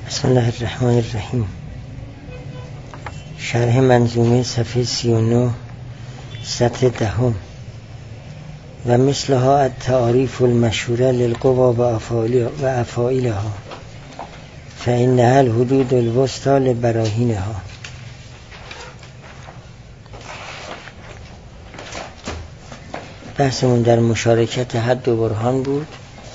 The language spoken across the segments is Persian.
بسم الله الرحمن الرحیم. شرح منظومه صفحه 39 سطر 10. و مثلها التعاریف المشهوره للقوا و افاعیلها فانها الحدود الوسطی لبراهینها. بحثمون در مشارکت حد و برهان بود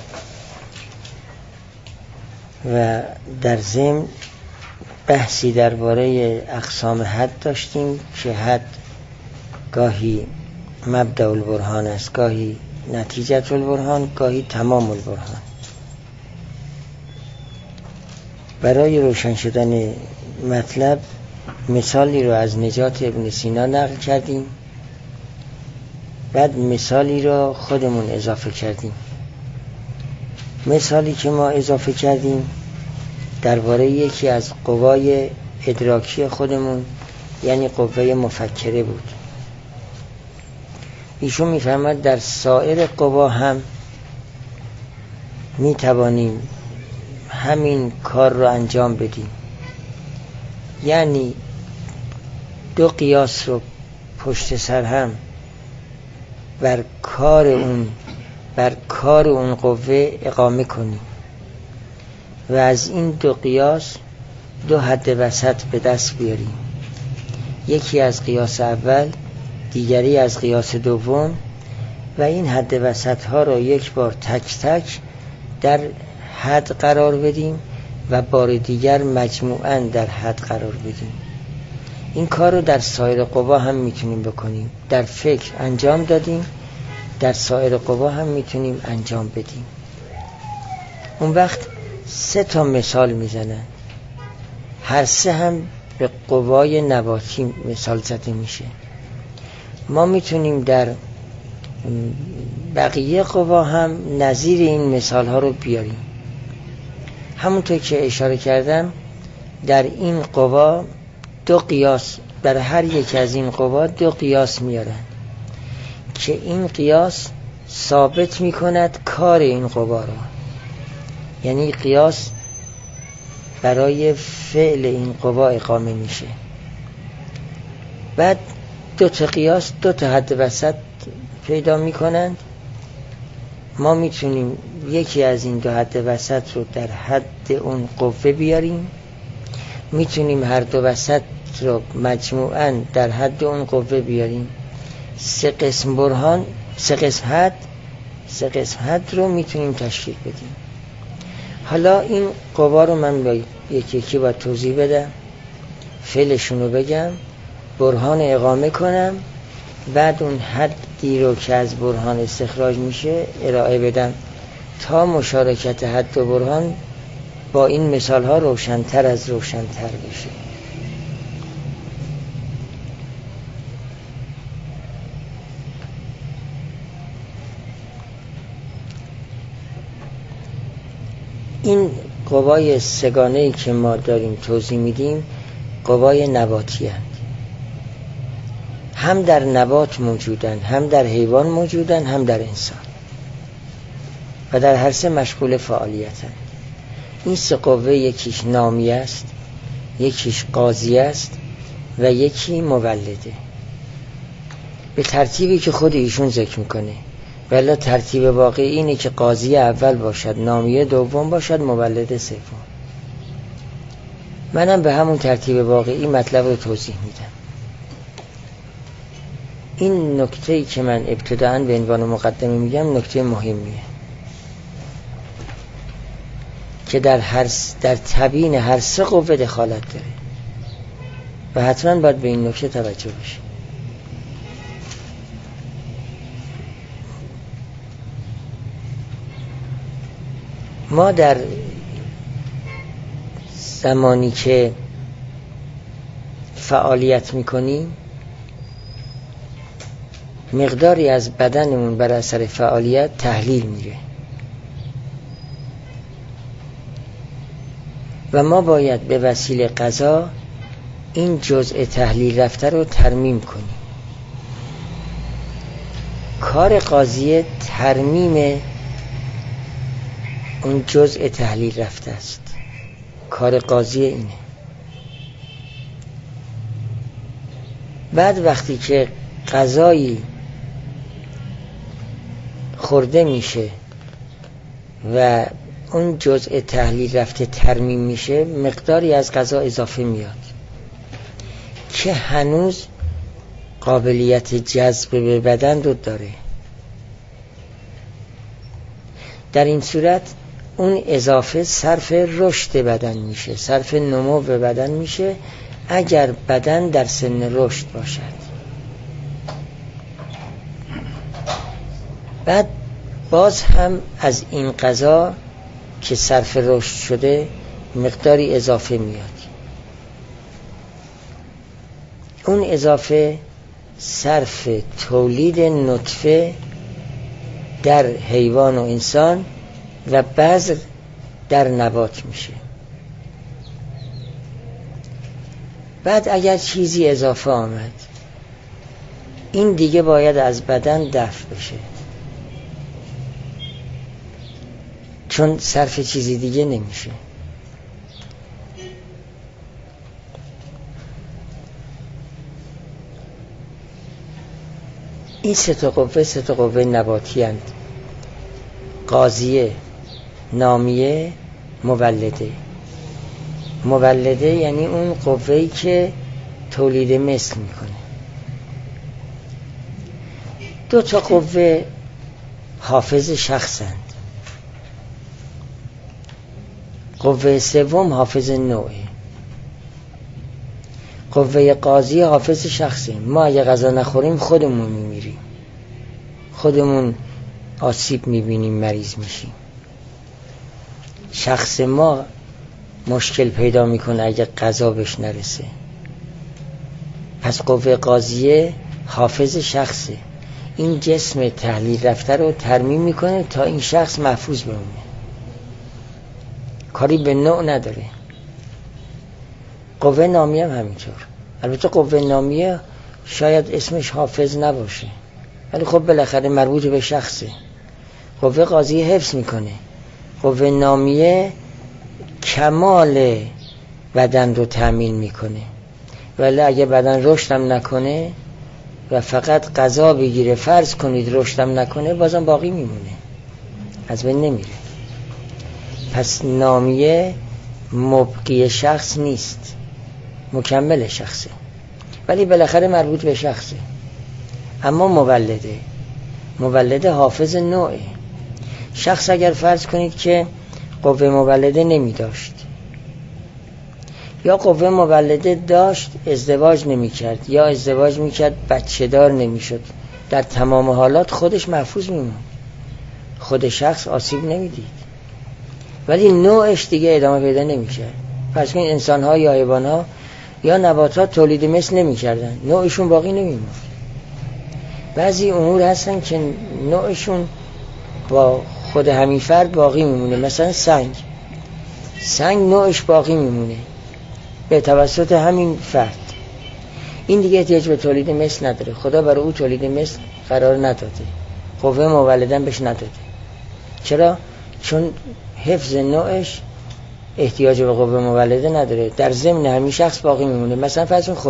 و در ضمن بحثی درباره اقسام حد داشتیم که حد گاهی مبدأ البرهان است، گاهی نتیجه البرهان، گاهی تمام البرهان. برای روشن شدن مطلب مثالی رو از نجات ابن سینا نقل کردیم، بعد مثالی رو خودمون اضافه کردیم. مثالی که ما اضافه کردیم درباره یکی از قوای ادراکی خودمون، یعنی قوه مفکره بود. ایشون میفهمد در سایر قوا هم میتوانیم همین کار رو انجام بدیم، یعنی دو قیاس رو پشت سر هم بر کار اون قوه اقامه کنیم و از این دو قیاس دو حد وسط به دست بیاریم، یکی از قیاس اول، دیگری از قیاس دوم، و این حد وسط ها رو یک بار تک تک در حد قرار بدیم و بار دیگر مجموعاً در حد قرار بدیم. این کار رو در سایر قوا هم میتونیم بکنیم. در فکر انجام دادیم، در سایر قوا هم میتونیم انجام بدیم. اون وقت 3 مثال میزنن، هر 3 هم به قوای نباتی مثال زده میشه. ما میتونیم در بقیه قوا هم نظیر این مثال ها رو بیاریم. همونطور که اشاره کردم در این قوا دو قیاس، در هر یک از این قوا دو قیاس میارن که این قیاس ثابت میکند کار این قوا را، یعنی قیاس برای فعل این قوا اقامه میشه. بعد 2 قیاس 2 حد وسط پیدا میکنند. ما میتونیم یکی از این 2 حد وسط رو در حد اون قوه بیاریم، میتونیم هر 2 وسط رو مجموعاً در حد اون قوه بیاریم. 3 قسم برهان، 3 قسم حد رو میتونیم تشکیل بدیم. حالا این قوا رو من یکی یکی باید توضیح بدم، فعلشون رو بگم، برهان اقامه کنم، بعد اون حدی رو که از برهان استخراج میشه ارائه بدم تا مشارکت حد و برهان با این مثال ها روشن‌تر از روشن‌تر بشه. این قوای سگانه‌ای که ما داریم توضیح میدیم قوای نباتی هستند. هم در نبات موجودن، هم در حیوان موجودن، هم در انسان، و در هر 3 مشغول فعالیتن. این 3 قوه یکیش نامی است، یکیش قاضی است و یکی مولده، به ترتیبی که خود ایشون ذکر میکنه. ولی ترتیب واقعی اینه که قاضی اول باشد، نامی دوم باشد، مولد سوم. منم به همون ترتیب واقعی مطلب رو توضیح میدم. این نکته‌ای که من ابتداءً به عنوان مقدمه میگم نکته مهمیه که در تبیین هر 3 قوه دخالت داره و حتما باید به این نکته توجه بشه. ما در زمانی که فعالیت میکنیم مقداری از بدنمون بر اثر فعالیت تحلیل میره و ما باید به وسیله غذا این جزء تحلیل رفته رو ترمیم کنیم. کار قاضی ترمیم اون جزء تحلیل رفته است. کار قاضی اینه. بعد وقتی که غذایی خورده میشه و اون جزء تحلیل رفته ترمیم میشه، مقداری از غذا اضافه میاد که هنوز قابلیت جذب به بدن رو داره. در این صورت اون اضافه صرف رشد بدن میشه، صرف نمو به بدن میشه اگر بدن در سن رشد باشد. بعد باز هم از این غذا که صرف رشد شده مقداری اضافه میاد. اون اضافه صرف تولید نطفه در حیوان و انسان و بذر در نبات میشه. بعد اگر چیزی اضافه آمد، این دیگه باید از بدن دفع بشه، چون صرف چیزی دیگه نمیشه. این سه تا قوه نباتی هستند: قاضیه، نامیه، مولده. مولده یعنی اون قوه‌ای که تولید مثل میکنه. دو تا قوه حافظ شخصند. قوه سوم حافظ نوعه. قوه قاضی حافظ شخصی. ما اگه غذا نخوریم خودمون میمیریم، خودمون آسیب میبینیم، مریض میشیم. شخص ما مشکل پیدا میکنه اگه غذا بهش نرسه. پس قوه قاضیه حافظ شخصه، این جسم تحلیل رفته رو ترمیم میکنه تا این شخص محفوظ بمونه، کاری به نوع نداره. قوه نامیه هم همینطور. البته قوه نامیه شاید اسمش حافظ نباشه، ولی خب بالاخره مربوط به شخصه. قوه قاضیه حفظ میکنه، قوه نامیه کمال بدن رو تأمین میکنه. ولی اگه بدن رشدم نکنه و فقط غذا بگیره، فرض کنید رشدم نکنه، بازم باقی میمونه، از بین نمیره. پس نامیه مبقی شخص نیست، مکمل شخصه، ولی بالاخره مربوط به شخصه. اما مولده حافظ نوعه. شخص اگر فرض کنید که قوه مولده نمی داشت، یا قوه مولده داشت ازدواج نمی کرد، یا ازدواج می کرد بچه دار نمی شد، در تمام حالات خودش محفوظ می موند، خود شخص آسیب نمی دید، ولی نوعش دیگه ادامه پیدا نمی کرد. پس این انسان ها یا حیوان ها یا نباتات تولید مثل نمی کردن، نوعشون باقی نمی موند. بعضی امور هستن که نوعشون با خود همین فرد باقی میمونه. مثلا سنگ نوعش باقی میمونه به توسط همین فرد. این دیگه احتیاج به تولید مثل نداره، خدا برای او تولید مثل قرار نداده، قوه مولدن بهش نداده. چرا؟ چون حفظ نوعش احتیاج به قوه مولده نداره، در ضمن همین شخص باقی میمونه. مثلا فرض کن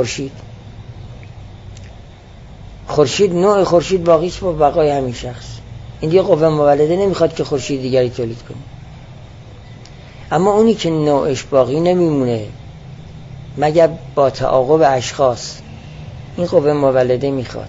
خورشید نوع خورشید باقیش با بقای همین شخص. این دیگه قوه مولده نمیخواد که خورشید دیگری تولید کنه. اما اونی که نوعش باقی نمیمونه مگر با تعاقب اشخاص، این قوه مولده میخواد.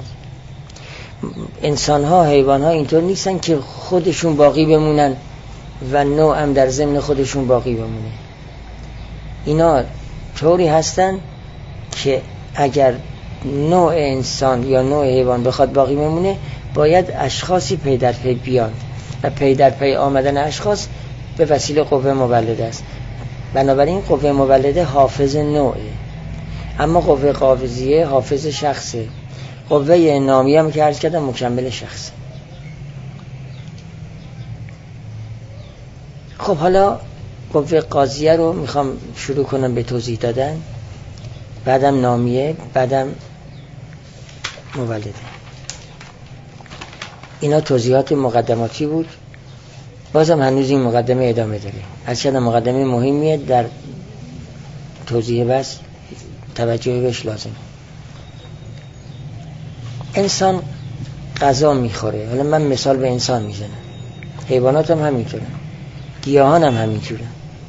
انسان ها، حیوان ها اینطور نیستن که خودشون باقی بمونن و نوع هم در ضمن خودشون باقی بمونه. اینا طوری هستن که اگر نوع انسان یا نوع حیوان بخواد باقی بمونه، باید اشخاصی پی در پی بیان و پی در پی آمدن اشخاص به وسیله قوه مولده است. بنابراین قوه مولده حافظ نوعه، اما قوه قاضیه حافظ شخصه. قوه نامیه هم که عرض کردم مکمل شخصه. خب حالا قوه قاضیه رو میخوام شروع کنم به توضیح دادن، بعدم نامیه، بعدم مولده. اینا توضیحات مقدماتی بود. بازم هنوز این مقدمه ادامه داره. از چند مقدمه مهمیه در توضیح بس توجه بهش لازمه. انسان غذا میخوره. حالا من مثال به انسان میزنم، حیوانات هم همینطورن، گیاهان هم همینطورن.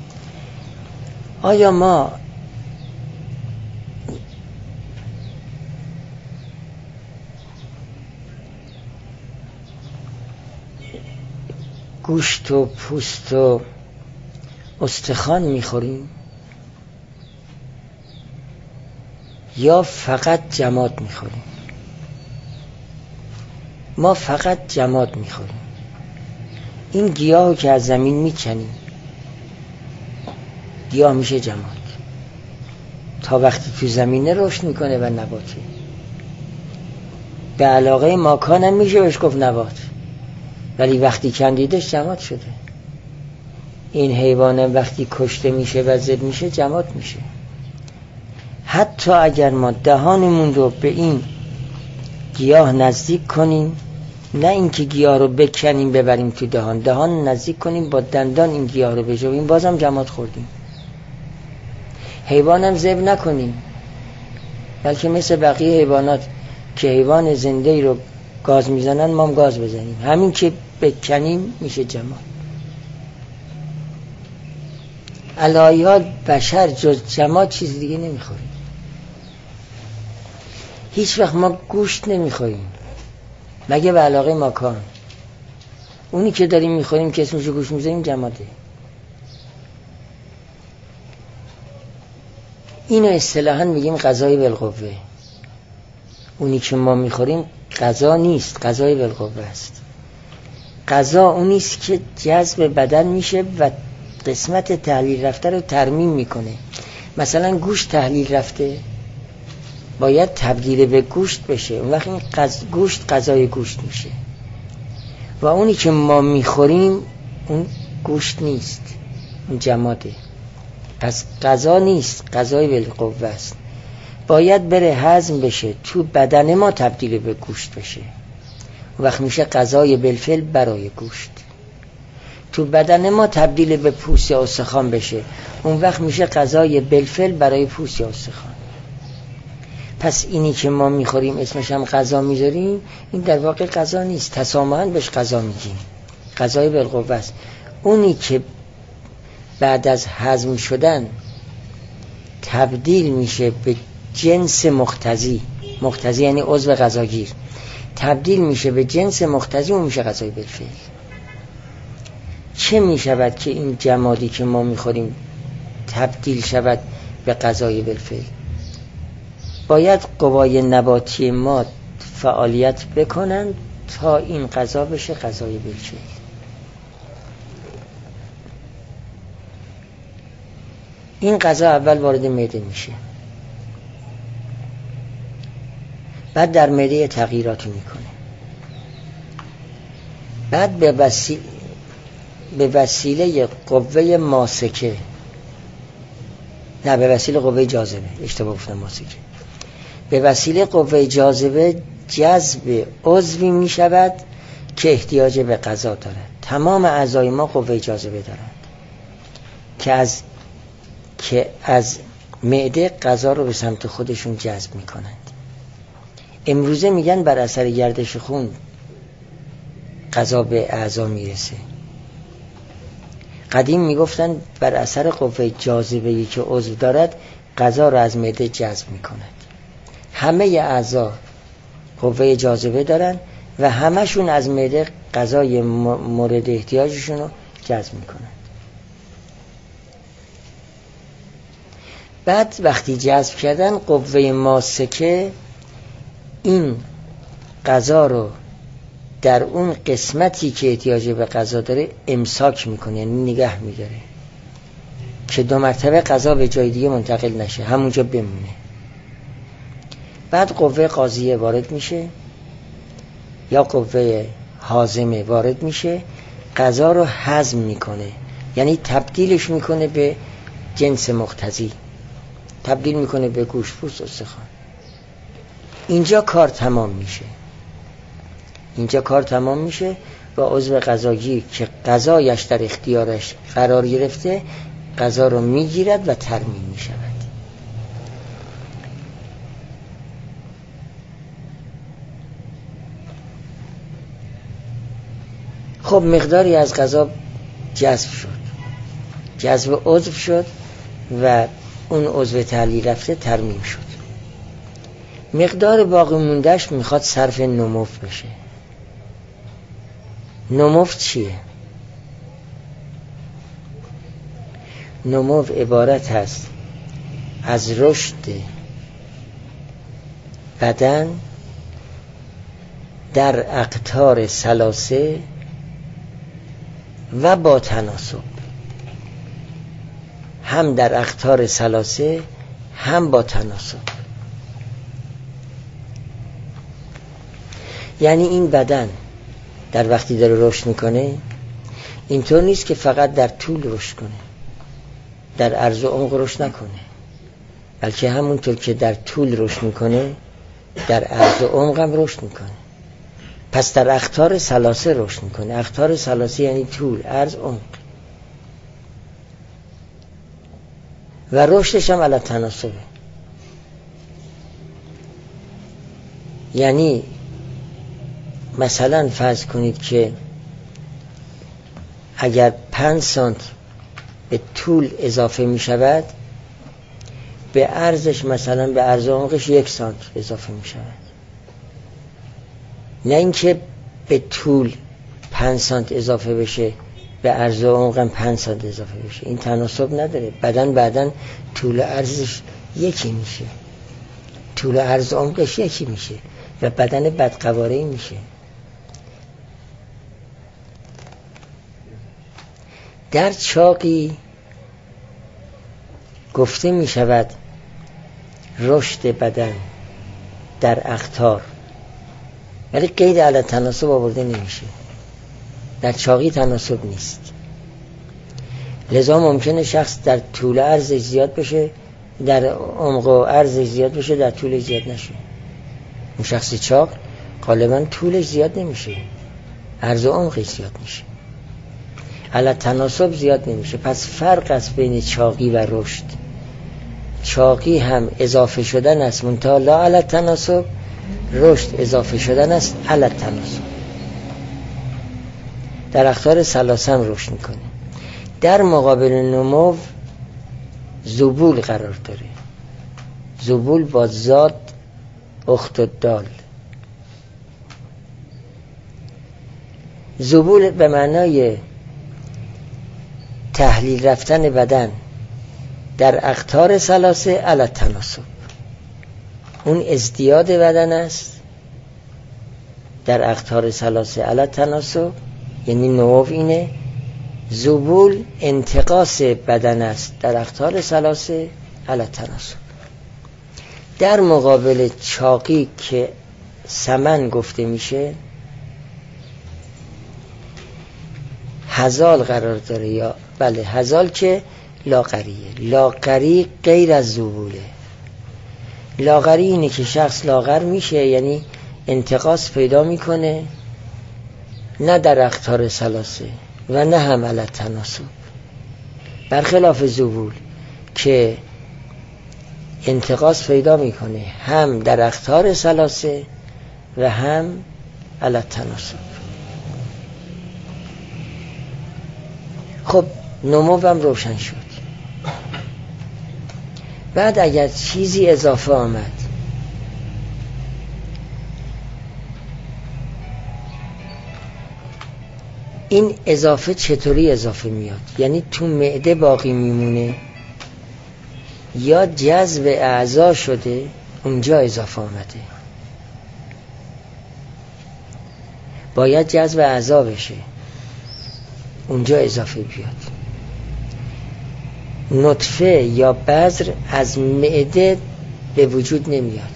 آیا ما گوشت و پوست و استخوان میخوریم یا فقط جماد میخوریم؟ ما فقط جماد میخوریم. این گیاهو که از زمین میکنیم، گیاه میشه جماد تا وقتی تو زمینه رشد میکنه و نباته. به علاقه ماکان هم میشه بهش گفت نبات، ولی وقتی کندیدش جماد شده. این حیوان وقتی کشته میشه و ذبح میشه جماد میشه. حتی اگر ما دهانمون رو به این گیاه نزدیک کنیم، نه اینکه گیاه رو بکنیم ببریم تو دهان نزدیک کنیم با دندان این گیاه رو بجویم، بازم جماد خوردیم. حیوانم ذبح نکنیم، بلکه مثل بقیه حیوانات که حیوان زنده ای رو گاز میزنن ما هم گاز بزنیم، همین که بکنیم میشه جماد. الهیات بشر جز جماد چیز دیگه نمیخوریم. هیچ وقت ما گوشت نمیخوریم مگه به علاقه ماکان. اونی که داریم میخوریم که اسمشو گوشت میذاریم جماده. اینو اصطلاحاً میگیم غذای بالقوه. اونی که ما میخوریم غذا نیست، غذای بالقوه است. غذا اونیست که جذب بدن میشه و قسمت تحلیل رفته رو ترمیم میکنه. مثلا گوشت تحلیل رفته باید تبدیل به گوشت بشه، اون وقت این گوشت غذای گوشت میشه. و اونی که ما میخوریم اون گوشت نیست، اون جماده. پس غذا نیست، غذای بالقوه است. باید بره هضم بشه، تو بدن ما تبدیل به گوشت بشه، اون وقت میشه غذای بالفعل برای گوشت. تو بدن ما تبدیل به پوست یا استخوان بشه، اون وقت میشه غذای بالفعل برای پوست یا استخوان. پس اینی که ما میخوریم اسمش هم غذا میذاریم، این در واقع غذا نیست، تسامحاً بهش غذا میگیم، غذای بالقوه است. اونی که بعد از هضم شدن تبدیل میشه به جنس مختزی، مختزی یعنی عضو غذاگیر، تبدیل میشه به جنس مختزی، اون میشه غذای بالفعل. چه میشود که این جمادی که ما میخوریم تبدیل شود به غذای بالفعل؟ باید قوای نباتی ما فعالیت بکنن تا این غذا بشه غذای بالفعل. این غذا اول وارد معده میشه، بعد در معده تغییراتی میکنه، بعد به وسیله قوه ماسکه، نه به وسیله قوه جاذبه، اشتباه گفتم ماسکه، به وسیله قوه جاذبه جذب عضوی می شود که احتیاج به غذا دارد. تمام اعضای ما قوه جاذبه دارند که از معده غذا رو به سمت خودشون جذب می کنند. امروزه میگن بر اثر گردش خون غذا به اعضا میرسه. قدیم میگفتن بر اثر قوه جاذبه‌ای که عضو دارد غذا رو از معده جذب میکند. همه اعضا قوه جاذبه دارن و همشون از معده غذای مورد احتیاجشون رو جذب میکنن. بعد وقتی جذب کردن قوه ماسکه این غذا رو در اون قسمتی که احتیاج به غذا داره امساک میکنه، یعنی نگه میداره که 2 مرتبه غذا به جای دیگه منتقل نشه، همونجا بمونه. بعد قوه قاضیه وارد میشه یا قوه هاضمه وارد میشه، غذا رو هضم میکنه، یعنی تبدیلش میکنه به جنس مختزی، تبدیل میکنه به گوشت، پوست، استخوان. اینجا کار تمام میشه و عضو غذاگیر که غذایش در اختیارش قرار گرفته غذا رو میگیرد و ترمیم میشود. خب مقداری از غذا جذب عضو شد و اون عضو تحلیل رفته ترمیم شد. مقدار باقی موندهش میخواد صرف نمو بشه. نمو چیه؟ نمو عبارت هست از رشد بدن در اقطار ثلاثه و با تناسب، هم در اقطار ثلاثه هم با تناسب. یعنی این بدن در وقتی داره رشد میکنه اینطور نیست که فقط در طول رشد کنه، در عرض و عمق رشد نکنه، بلکه همونطور که در طول رشد میکنه در عرض و عمق هم رشد میکنه. پس در اقطار ثلاثه رشد میکنه. اقطار ثلاثه یعنی طول، عرض، عمق، و رشدش هم علی تناسبه. یعنی مثلا فرض کنید که اگر 5 سانت به طول اضافه می شود، به عرضش مثلا به عرض و عمقش 1 سانت اضافه می شود. نه اینکه به طول 5 سانت اضافه بشه به عرض و عمق 5 سانت اضافه بشه. این تناسب نداره. بدن بعدن طول عرضش یکی میشه، طول عرض و عمقش یکی میشه و بدن بدقواره‌ای میشه. در چاقی گفته می شود رشد بدن در اقطار، ولی قید علی تناسب آورده نمیشه. در چاقی تناسب نیست، لذا ممکنه شخص در طول عرض زیاد بشه، در عمق و عرض زیاد بشه، در طول زیاد نشه. اون شخص چاق غالبا طولش زیاد نمیشه، عرض و عمقش زیاد میشه، علی تناسب زیاد نمیشه. پس فرق است بین چاقی و رشد. چاقی هم اضافه شدن است منتها لا علی تناسب، رشد اضافه شدن است علی تناسب. در اقطار ثلاثه هم رشد میکنه. در مقابل نمو ذبول قرار داره. ذبول با زاد اخت و دال. ذبول به معنای تحلیل رفتن بدن در اقطار ثلاثه علی تناسب. اون ازدیاد بدن است در اقطار ثلاثه علی تناسب، یعنی نوع اینه. ذبول انتقاص بدن است در اقطار ثلاثه علی تناسب. در مقابل چاقی که سمن گفته میشه هزال قرار داره، یا بله هزال که لاغریه. لاغری غیر از ذبوله. لاغری اینه که شخص لاغر میشه، یعنی انتقاص پیدا میکنه، نه در اقطار ثلاثه و نه هم علی تناسب، برخلاف ذبول که انتقاص پیدا میکنه هم در اقطار ثلاثه و هم علی تناسب. خب نموم روشن شد. بعد اگر چیزی اضافه آمد، این اضافه چطوری اضافه میاد؟ یعنی تو معده باقی میمونه یا جذب اعضا شده اونجا اضافه آمده؟ باید جذب اعضا بشه اونجا اضافه بیاد. نطفه یا بذر از معده به وجود نمیاد،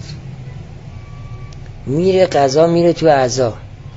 میره غذا میره تو اعضا.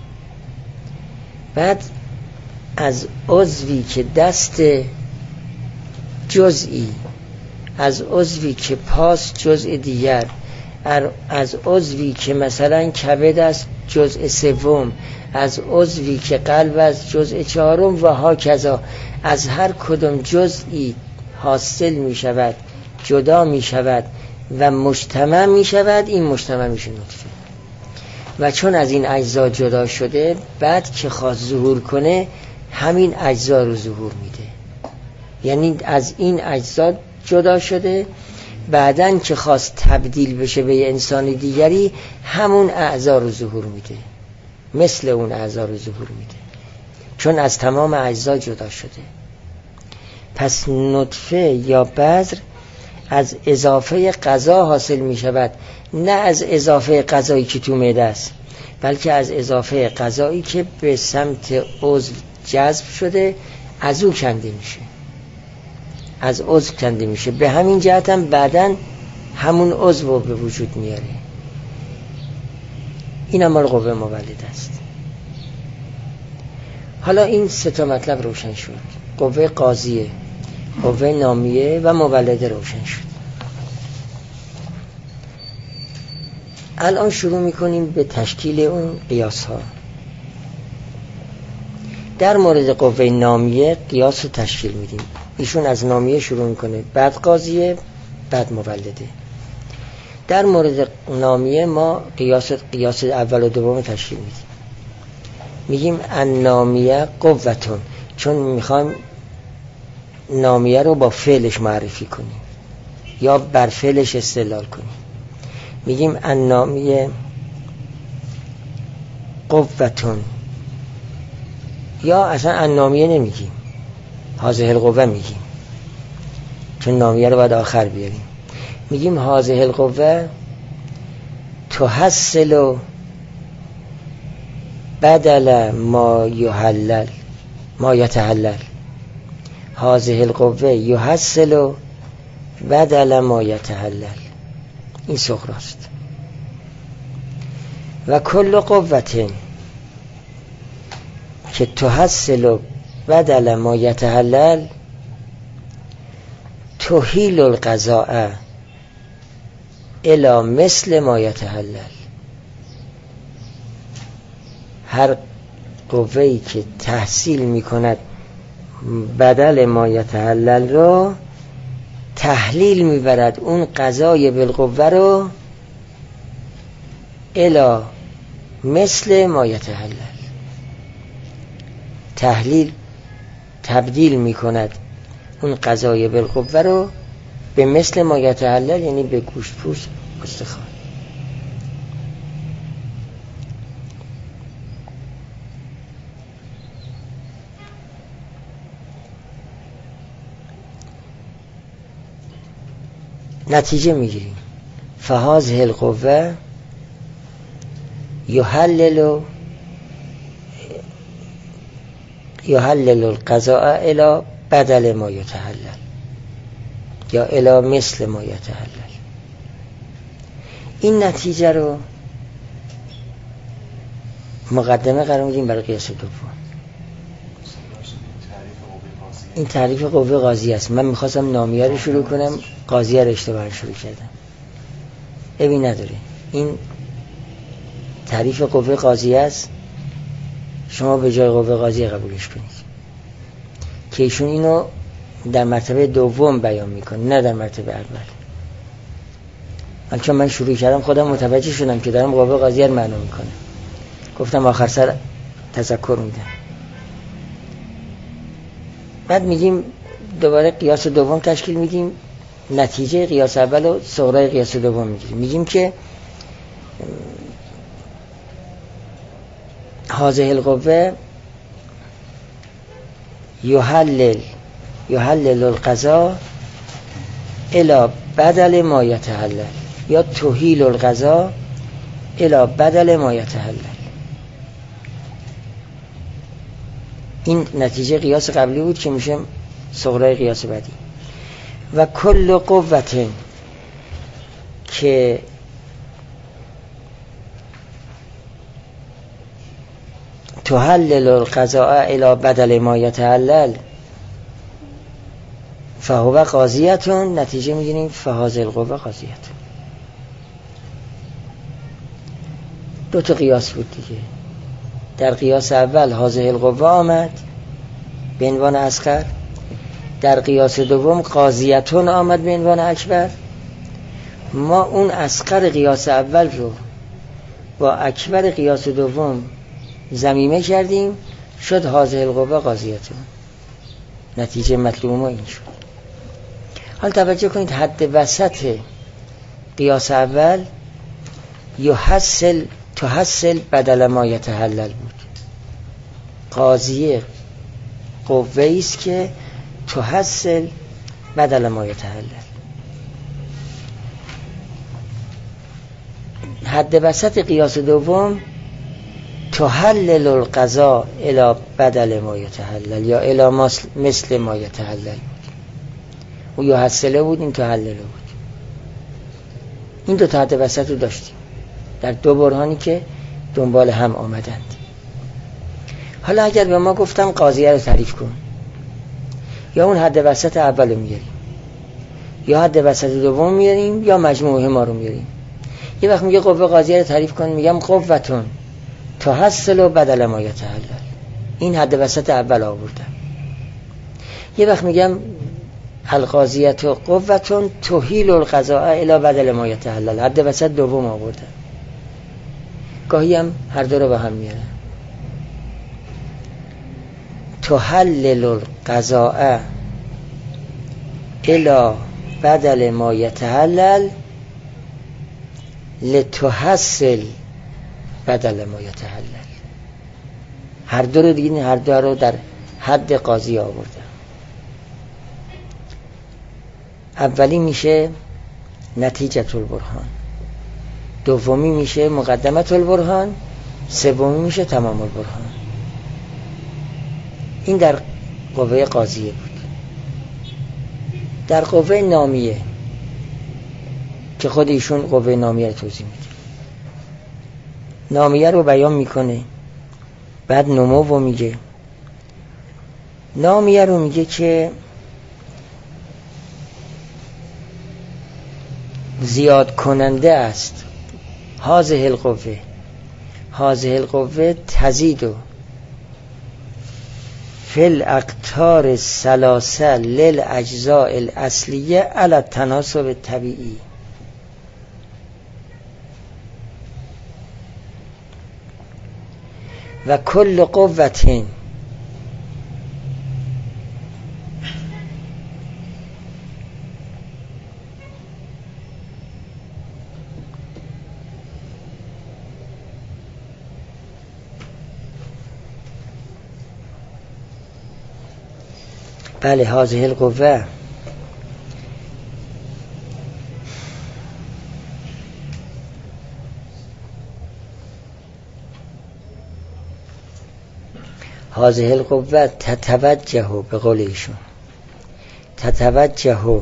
بعد از عضوی که دست جزئی، از عضوی که پاس جزء دیگر، از عضوی که مثلا کبد است جزء سوم، از عضوی که قلب است جزء چهارم و هاکذا، از هر کدام جزئی حاصل می شود، جدا می شود و مجتمع می شود. این مجتمع میشه نطفه. و چون از این اجزا جدا شده، بعد که خواست ظهور کنه همین اجزا رو ظهور میده. یعنی از این اجزا جدا شده، بعدن که خواست تبدیل بشه به انسان دیگری همون اعضا رو ظهور میده، مثل اون اعضا رو ظهور میده، چون از تمام اجزا جدا شده. پس نطفه یا بذر از اضافه غذا حاصل می شود، نه از اضافه غذایی که تو معده است، بلکه از اضافه غذایی که به سمت عضو جذب شده از او کنده میشه، از عضو کنده میشه. به همین جهت هم بعدن همون عضو به وجود میاره. این هم قوه مولد است. حالا این سه تا مطلب روشن شد. قوه قاضیه، قوه نامیه و مولده روشن شد. الان شروع میکنیم به تشکیل اون قیاس ها. در مورد قوه نامیه قیاس رو تشکیل میدیم. ایشون از نامیه شروع میکنه، بعد قاضیه، بعد مولده. در مورد نامیه ما قیاس اول و دوم تشکیل میدیم. میگیم النامیه قوتون، چون میخوایم نامیه رو با فعلش معرفی کنیم یا بر فعلش استدلال کنیم. میگیم النامیه قوتون، یا اصلا النامیه نمیگیم، هذه القوه میگیم، چون نامیه رو باید آخر بیاریم. میگیم هذه القوه تحصل بدل ما یحلل ما یتحلل. هذه القوه یحصل بدل ما یتحلل. این سخراست. و کل قوة که تحصل بدل ما یتحلل تحیل القضاء الی مثل ما یتحلل. هر قوه‌ای که تحصیل میکند بدل ما یتحلل رو تحلیل میبرد اون قضای بالقوه رو الی مثل ما یتحلل. تحلیل تبدیل میکند اون قضای بالقوه رو به مثل ما یتحلل، یعنی به گوشت پوست استخوان. نتیجه میگیریم فهذه القوه یحلل القضاء الی بدل ما یتحلل یا الی مثل ما یتحلل. این نتیجه رو مقدمه قرار میدیم برای قیاس دوم. این تعریف قوه قاضی است. من میخواستم نامیه رو شروع کنم، قاضیه رو اشتباه شروع کردم. ببین نداره. این تعریف قوه قاضی است، شما به جای قوه قاضی قبولش کنید که ایشون اینو در مرتبه دوم بیان میکنه، نه در مرتبه اول. چون من شروع کردم خودم متوجه شدم که دارم قوه قاضی رو معنا میکنم، گفتم آخر سر تذکر میدم. بعد میگیم دوباره قیاس دوم تشکیل میدیم، نتیجه قیاس اول و صغرای قیاس دوم میگیریم. میگیم که هذه القوه یحلل القضاء الی بدل ما یتحلل یا تحیل القضاء الی بدل ما یتحلل. این نتیجه قیاس قبلی بود که میشه صغرای قیاس بعدی. و کل قوة که تحلل القضاء الی بدل ما یتحلل فهو قاضیتون. نتیجه میگیریم فهذه القوه قاضیتون. دو تا قیاس بود دیگه. در قیاس اول هذه القوه آمد به عنوان اصغر، در قیاس دوم قاضیتون آمد به عنوان اکبر. ما اون اصغر قیاس اول رو با اکبر قیاس دوم ضمیمه کردیم، شد هذه القوه قاضیتون. نتیجه مطلوب ما این شد. حال توجه کنید حد وسط قیاس اول تحصل بدل ما یتحلل بود. قاضیه قوه است که تحصل بدل ما یتحلل. حد وسط قیاس دوم تحلل القضاء الی بدل ما یتحلل یا الی مثل ما یتحلل بود. او یحصله بود، این تحلله بود. این دو تا حد وسط رو داشتیم در دو برهانی که دنبال هم آمدند. حالا اگر به ما گفتم قاضیه رو تعریف کن، یا اون حد وسط اول رو میاریم یا حد وسط دوم میاریم یا مجموعه ما رو میاریم. یه وقت میگه قوه قاضیه رو تعریف کن، میگم قوتون تحصل و بدل ما یتحلل، این حد وسط اول آوردم. یه وقت میگم القاضیت و قوتون تحیل القضاء الی بدل ما یتحلل، حد وسط دوم آوردم. گاهی هم هر دو رو با هم میارم. تحلل القضاء الی بدل ما یتحلل لتحصل بدل ما یتحلل. هر دو رو دیگه، هر دو رو در حد قاضی آوردم. اولی میشه نتیجه البرهان، دومی میشه مقدمه البرهان، سومی میشه تمام البرهان. این در قوه قاضیه بود. در قوه نامیه که خود ایشون قوه نامیه رو توضیح میده، نامیه رو بیان میکنه، بعد نمو رو میگه. نامیه رو میگه که زیاد کننده است. هذه القوه تزید فی الاقطار الثلاثه للاجزاء الاصلیه علی التناسب الطبیعی. و کل قوة بله هذه القوه هذه القوه تتوجه، به قول ایشون تتوجه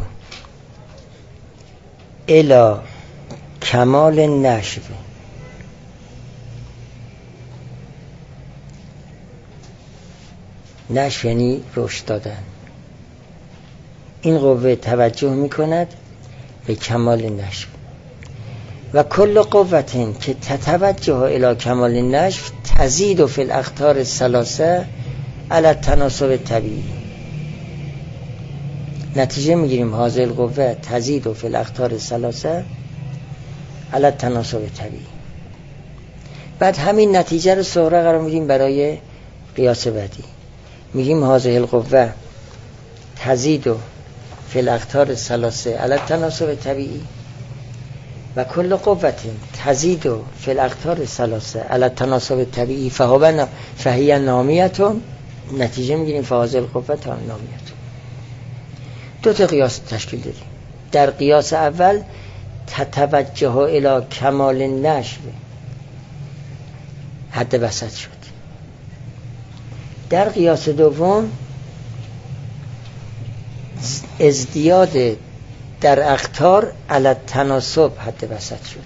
الی کمال النشو. نشو یعنی رشد دادن. این قوه توجه میکند به کمال نشو. و کل قوة که تتوجه الی کمال النشو تزید فی الاقطار الثلاثه علی التناسب الطبیعی. نتیجه میگیریم هذه القوه تزید فی الاقطار الثلاثه علی التناسب الطبیعی. بعد همین نتیجه رو صغرا قرار میدیم برای قیاس بعدی. میگیم هذه القوه تزید فی الاقطار الثلاثه علی التناسب الطبیعی و کل قوة تزید فی الاقطار الثلاثه علی التناسب الطبیعی فهی نامیتون. نتیجه میگیریم فهذه القوة نامیتون. دو تا قیاس تشکیل دادیم. در قیاس اول تتوجه الی کمال النشو حد وسط شد. در قیاس دوم ازدیاد در اقطار علی التناسب حد وسط شد.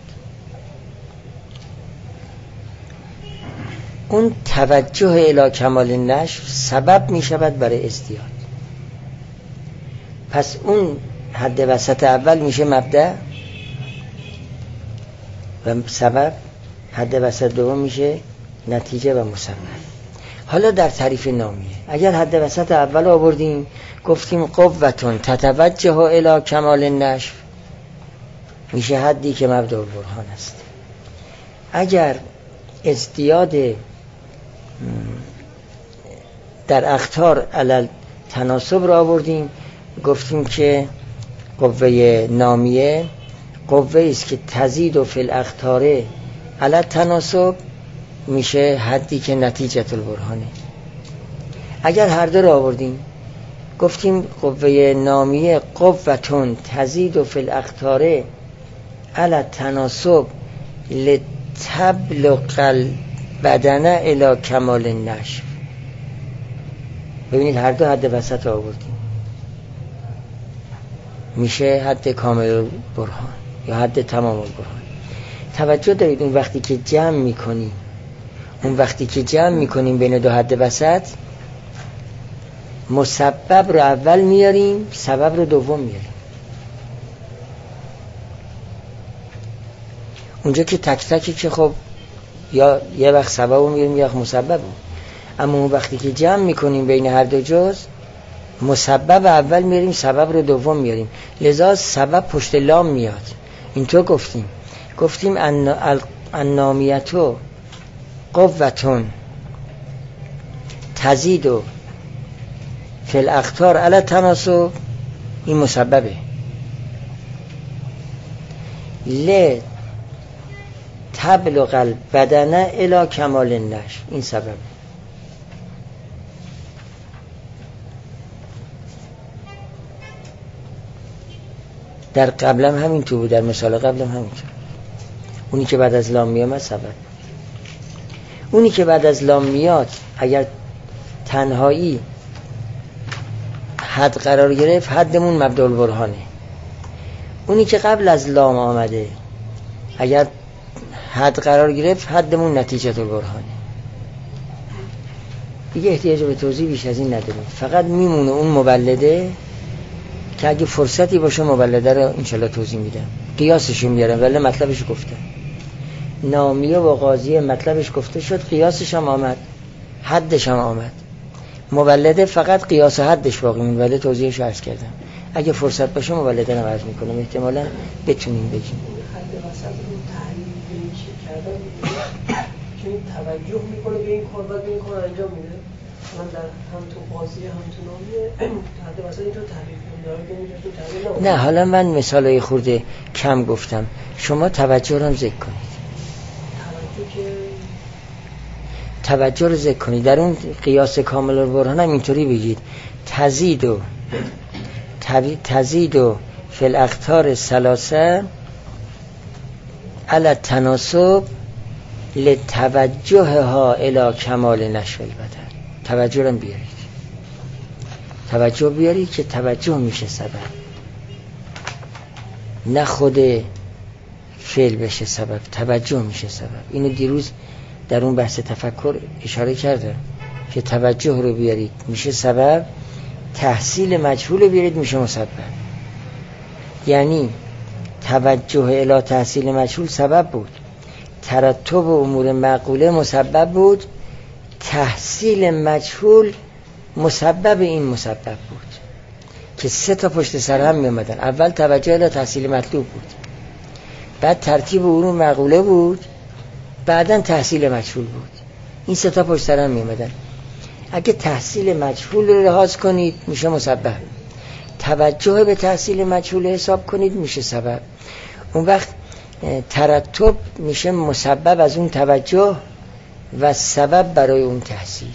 اون توجه الی کمال النشو سبب می شود برای ازدیاد. پس اون حد وسط اول میشه مبدأ و سبب، حد وسط دوم میشه نتیجه و مسبب. حالا در تعریف نامیه اگر حد وسط اول آوردیم گفتیم قوتون تتوجه الی کمال النشو، میشه حدی که مبدأ البرهان است. اگر ازدیاد در اقطار علل تناسب را آوردیم، گفتیم که قوه نامیه قوه است که تزید و فی الاقطار علل تناسب، میشه حدی که نتیجه البرهانه. اگر هر دو را آوردیم، گفتیم قوه نامیه قوتون تزید و فی الاقطار علل تناسب لتبلغ البدن الی کمال النشو. ببینید هر دو حد وسط آوردیم، میشه حد کامل برهان یا حد تمام برهان. توجه دارید اون وقتی که جمع میکنیم بین دو حد وسط، مسبب رو اول میاریم، سبب رو دوم میاریم. اونجا که تک تکی که خب یا یه وقت سبب رو میاریم یا مسبب رو. اما اون وقتی که جمع میکنیم بین هر دو جز، مسبب اول میاریم، سبب رو دوم میاریم. لذا سبب پشت لام میاد. اینطور گفتیم النامیتو قوتون تزیدو فی الاقطار علی تناسب، این مسببه. ل تبلغ البدن الی کمال النشو، این سببه. در قبلم همین تو بود، در مثال قبلم همین تو. اونی که بعد از لام میاد سبب. اونی که بعد از لام میاد اگر تنهایی حد قرار گرفت، حدمون مبدأ البرهانه. اونی که قبل از لام آمده اگر حد قرار گرفت، حدمون نتیجه البرهانه. دیگه احتیاج به توضیح بیش از این نداریم. فقط میمونه اون مولده که اگه فرصتی باشه مولده رو انشالله توضیح میدم، قیاسشو میارم، ولی مطلبش گفتم. نامیه و قاضیه مطلبش گفته شد، قیاسش هم آمد، حدش هم آمد. مولده فقط قیاس و حدش باقی مون، ولی توضیحش عرض کردم. اگه فرصت باشه مولده رو عرض میکنم، احتمالاً بتونیم بگیم. حد وسط رو تحلیل میشه کردن که توجه میکنه به این کار و به این کار انجام میده. من در هم تو قاضیه هم تو نامیه حد وسط اینجا تحلیل کنم. نه حالا من مثالای خورده کم گفتم، شما توجه رو هم ذکر کنید. توجه رو ذکر کنید. در اون قیاس کامل البرهان هم اینطوری بگید تزید و فی الاقطار الثلاثه علی تناسب لتوجهها الی کمال نشو البدن. توجه رو بیارید، توجه بیارید که توجه میشه سبب، نه خود فعل بشه سبب، توجه میشه سبب. اینو دیروز در اون بحث تفکر اشاره کردم که توجه رو بیارید میشه سبب، تحصیل مجهول رو بیارید میشه مسبب. یعنی توجه الی تحصیل مجهول سبب بود، ترتب امور معقوله مسبب بود، تحصیل مجهول مسبب این مسبب بود که سه تا پشت سر هم می اومدن. اول توجه الی تحصیل مطلوب بود، بعد ترتیب امور معقوله بود، بعدن تحصیل مجهول بود. این سه تا پشت سر هم می اومدن. اگه تحصیل مجهول رو لحاظ کنید میشه مسبب، توجه به تحصیل مجهول حساب کنید میشه سبب. اون وقت ترتب میشه مسبب از اون توجه و سبب برای اون تحصیل.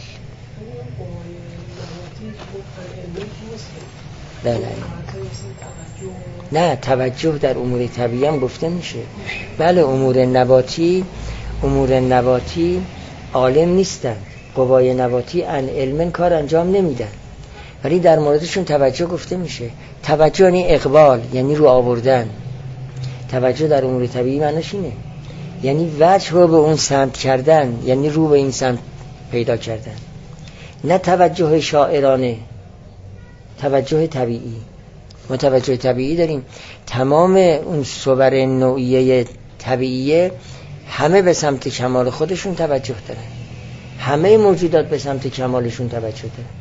نه توجه در امور طبیعی هم گفته میشه. بله امور نباتی عالم نیستن، قوای نباتی ان علم کار انجام نمیدن، ولی در موردشون توجه گفته میشه. توجه یعنی اقبال، یعنی رو آوردن. توجه در امور طبیعی معنیش اینه، یعنی وجه رو به اون سمت کردن، یعنی رو به این سمت پیدا کردن. نه توجه شاعرانه، توجه طبیعی. ما توجه طبیعی داریم، تمام اون صور نوعیه طبیعیه همه به سمت کمال خودشون توجه دارن، همه موجودات به سمت کمالشون توجه دارن.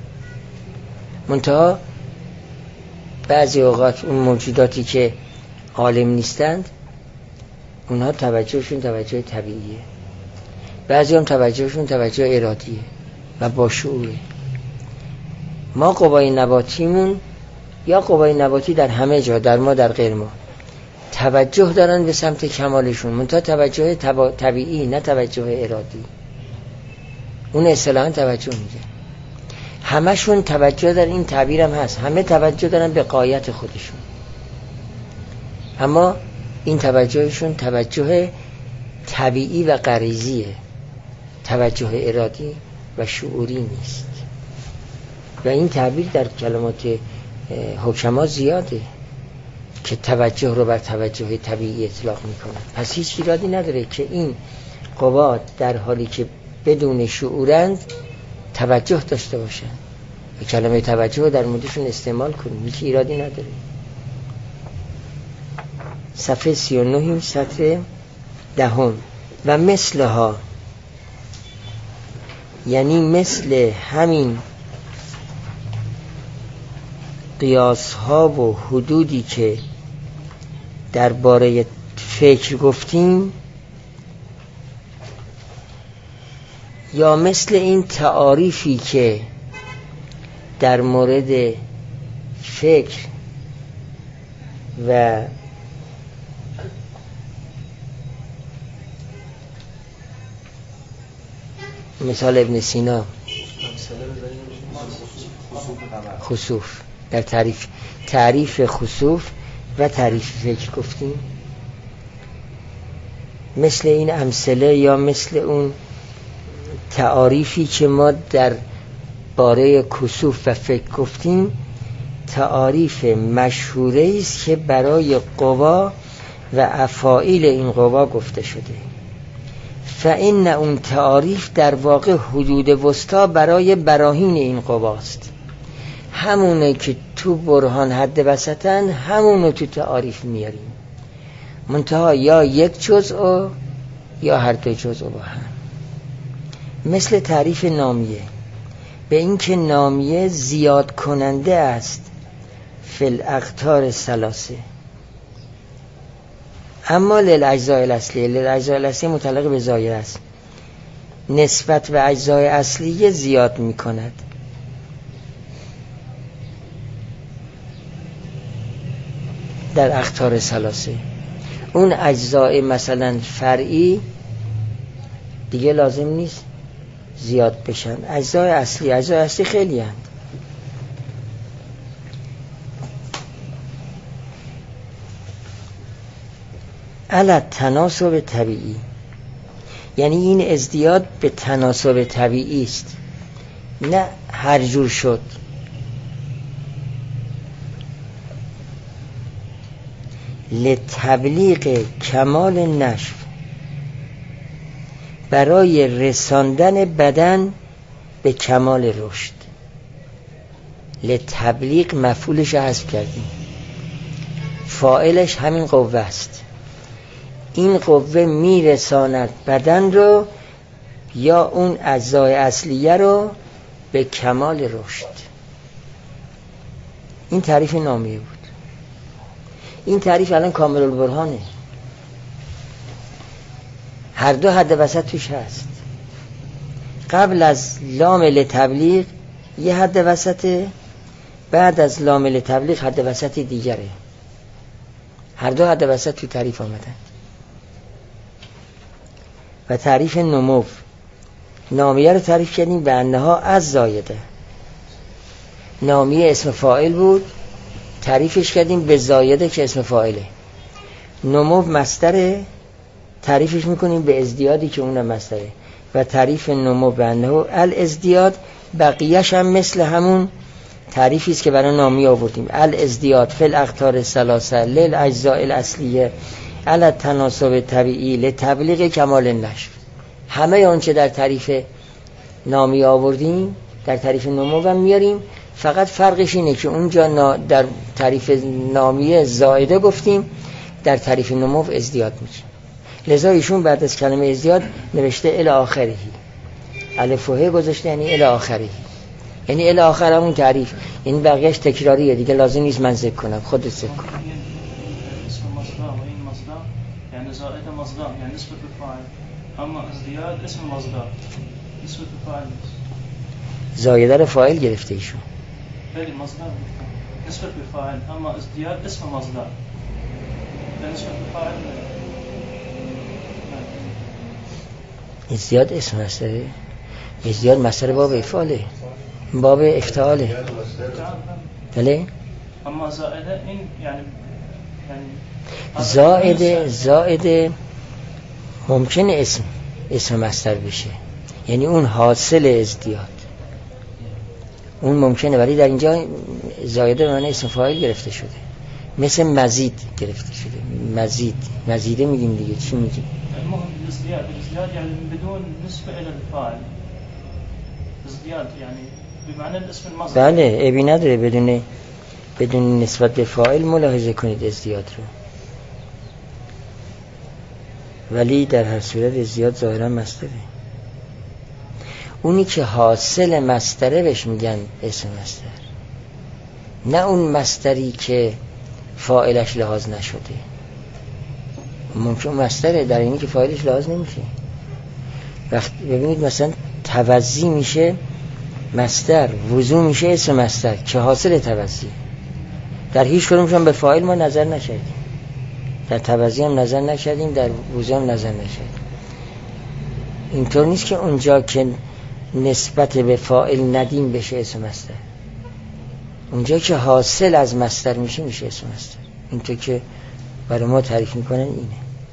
منتها بعضی اوقات اون موجوداتی که عالم نیستند اونها توجهشون توجه طبیعیه، بعضی هم توجهشون توجه ارادیه و با شعوره. ما قوای نباتیمون یا قوای نباتی در همه جا، در ما در غیر ما، توجه دارن به سمت کمالشون، منتها توجه طبیعی نه توجه ارادی. اون اصطلاحاً توجه میگه. همشون توجه در این تعبیرم هست، همه توجه دارن به غایت خودشون، اما این توجهشون توجه طبیعی و غریزیه، توجه ارادی و شعوری نیست. و این تعبیر در کلمات حکما زیاده که توجه رو بر توجه طبیعی اطلاق میکنن. پس هیچ ایرادی نداره که این قوا در حالی که بدون شعورند توجه داشته باشن و کلمه توجه رو در موردشون استعمال کنیم، هیچ ایرادی نداره. صفحه 39 سطر 10. و مثلها، یعنی مثل همین قیاس ها و حدودی که درباره فکر گفتیم، یا مثل این تعاریفی که در مورد فکر و مثال ابن سینا خسوف، در تعریف خسوف و تعریف فکر گفتیم، مثل این امثله یا مثل اون تعاریفی که ما در باره کسوف و فکر گفتیم، تعاریف مشهوره است که برای قوا و افاعیل این قوا گفته شده. فإن اون تعاریف در واقع حدود وسطا برای براهین این قواست. همونه که تو برهان حد وسطن، همونو تو تعاریف میاریم، منتها یا یک جزء یا هر دو جزء با هم. مثل تعریف نامیه، به این که نامیه زیاد کننده است فی الاقطار ثلاثه، اما للاجزاء الاصلی متعلق به ظاهر است، نسبت به اجزای اصلی زیاد می کند. در اقطار ثلاثه اون اجزای مثلا فرعی دیگه لازم نیست زیاد بشن، اجزای اصلی خیلی هست. علی تناسب طبیعی، یعنی این ازدیاد به تناسب طبیعی است، نه هر جور شد. لتبلیغ کمال نشو، برای رساندن بدن به کمال رشد. لتبلیغ مفعولش حذف کردیم، فاعلش همین قوه است. این قوه میرساند بدن رو یا اون اجزای اصلیه رو به کمال رشد. این تعریف نامیه بود. این تعریف الان کامل البرهانه، هر دو حد وسط توش هست. قبل از لام لتبلیغ یه حد وسطه، بعد از لام لتبلیغ حد وسط دیگره. هر دو حد وسط تو تعریف آمدن. و تعریف نمو، نامیه رو تعریف کردیم به انها از زایده. نامیه اسم فاعل بود، تعریفش کردیم به زایده که اسم فاعله. نمو مصدره، تعریفش میکنیم به ازدیادی که اونم مصدره. و تعریف نمو به انه الازدیاد، بقیهش هم مثل همون تعریفی است که برای نامیه آوردیم. الازدیاد فی الاقطار الثلاثه للاجزاء الاصلیه علی تناسب طبیعی لتبلیغ کمال نشو. همه آنچه در تعریف نامیه آوردیم در تعریف نمو هم میاریم، فقط فرقش اینه که اونجا در تعریف نامیه زائده گفتیم، در تعریف نمو ازدیاد میشه. لذا ایشون بعد از کلمه ازدیاد نوشته الی آخره، الف و ه گذاشته، یعنی الی آخره، یعنی الی آخر همون تعریف. این بقیهش تکراریه دیگه، لازم نیست من ذکر کنم، خودت ذکر کن. يعني زائد مصدر يعني نسبة الفاعل، أما ازدياد اسم مصدر نسبة الفاعل زایده رو فاعل گرفته ایشون. بله مصدر نسبة الفاعل، أما ازدياد اسم مصدر نسبة الفاعل. ازدیاد اسم مصدره؟ ازدیاد مصدر باب افعاله، باب افتعاله. بله؟ اما زائده این یعنی زائده ممکنه اسم مصدر بشه، یعنی اون حاصل ازدیاد اون ممکنه، ولی در اینجا زائده به معنی اسم فاعل گرفته شده، مثل مزید گرفته شده. مزیده میگیم دیگه. چی میگیم؟ المهم الازدياد يعني بدون نسبة إلى الفاعل. ازدياد يعني بمعنى الاسم المصدر. بله ابی نداره بدون نسبت به فاعل ملاحظه کنید ازدیاد رو، ولی در هر صورت ازدیاد ظاهرا مصدره. اونی که حاصل مصدره بهش میگن اسم مصدر، نه اون مصدری که فاعلش لحاظ نشده. ممکن مصدره در اینی که فاعلش لحاظ نمیشه. وقتی ببینید مثلا توزی میشه مصدر، وضو میشه اسم مصدر که حاصل توزی. در هیچ کدومشون به فاعل ما نظر نکردیم، در توزی هم نظر نکردیم، در وضو هم نظر نکردیم. اینطور نیست که اونجا که نسبت به فاعل ندیم بشه اسم مصدر، اونجا که حاصل از مصدر میشه اسم مصدر. اینطور که برای ما تعریف میکنن اینه.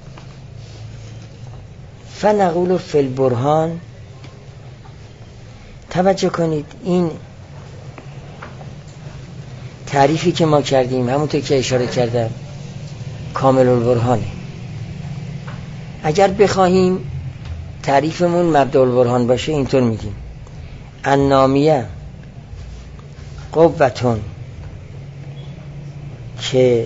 فنقول فی البرهان، توجه کنید این تعریفی که ما کردیم همونطور که اشاره کردم کامل البرهانه. اگر بخواهیم تعریفمون مبدأ البرهان باشه اینطور میگیم النامیه قوتون که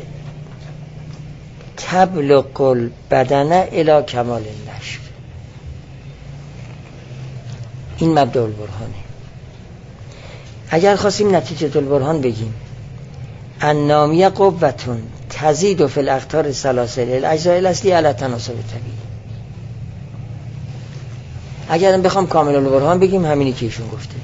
تبلغ البدن الی کمال النشو. این مبدأ البرهانه. اگر خواستیم نتیجه البرهان بگیم النامیه قوتون تزید فی الاقطار الثلاثه الاجزاء الاصلی علی تناسب طبیعی. اگر بخوام کامل البرهان بگیم همینی که ایشون گفته.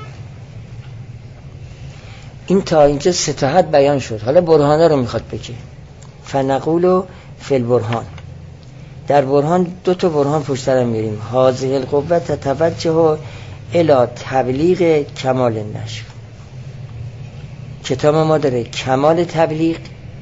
این تا اینجا سه تا حد بیان شد. حالا برهانه رو میخواد بگه. فنقول فی البرهان، در برهان دو تا برهان پشت سر میریم. هذه القوه تتوجه الی تبلیغ کمال النشو. کتاب ما داره کمال تبلیغ،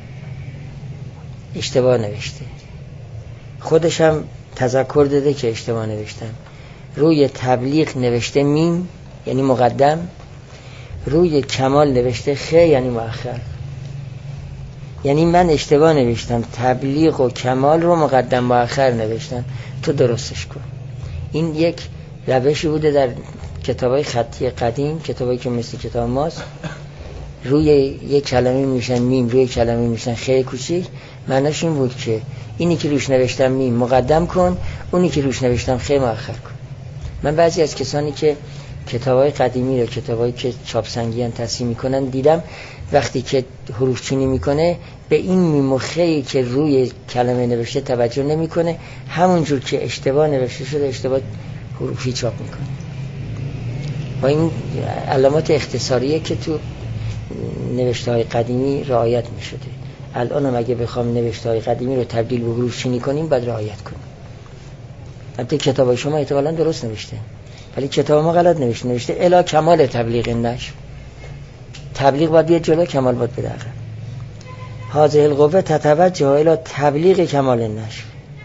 اشتباه نوشته، خودش هم تذکر داده که اشتباه نوشتم. روی تبلیغ نوشته میم یعنی مقدم، روی کمال نوشته خ یعنی مؤخر. یعنی من اشتباه نوشتم، تبلیغ و کمال رو مقدم مؤخر نوشتم، تو درستش کن. این یک روشی بوده در کتابای خطی قدیم، کتابایی که مثل کتاب ماست، روی یک کلمه میشن میم، روی کلمه میشن خ کوچیک. معناش این بود که اینی که روش نوشتم میم مقدم کن، اونی که روش نوشتم خ مؤخر کن. من بعضی از کسانی که کتابای قدیمی رو، کتابایی که چاپ سنگی تصحیح میکنن، دیدم وقتی که حروف چینی میکنه به این میم و خی که روی کلمه نوشته توجه نمیکنه، همونجور که اشتباه نوشته شده اشتباه حروفی چاپ میکنه. با این علامات اختصاریه که تو نوشته های قدیمی رعایت میشده. الان هم اگه بخوام نوشته های قدیمی رو تبدیل به حروف چینی کنیم باید رعایت کنیم. البته کتاب شما احتمالاً درست نوشته، ولی کتاب ما غلط نوشته الی کمال تبلیغ النشو. تبلیغ باید بیاد جلو، کمال باید بده عقب. هذه القوه تتوجه الی تبلیغ کمال النشو.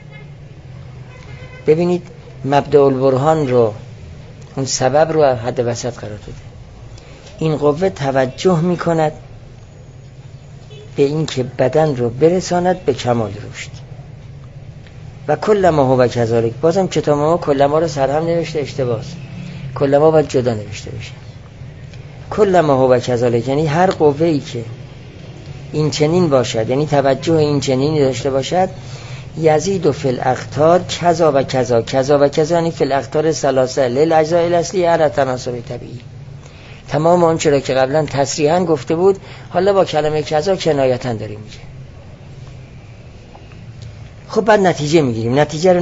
ببینید مبدأ البرهان رو، اون سبب رو حد وسط قرار داده. این قوه توجه میکند به این که بدن رو برساند به کمال رشد. و کلما هو کذالک. بازم کتاب ما کلما رو سرهم نوشته، اشتباهه. کلما باید جدا نوشته بشه. کلما هو کذالک یعنی هر قوه‌ای که این چنین باشد، یعنی توجه این چنینی داشته باشد، یزید فی الاقطار کذا و کذا کذا و کذا، یعنی فی الاقطار ثلاثه للاجزاء الاصلی علی تناسب طبیعی. تمام آنچه را که قبلا تصریحاً گفته بود حالا با کلمه کذا کنایتاً داریم میگه. خب بعد نتیجه میگیریم. نتیجه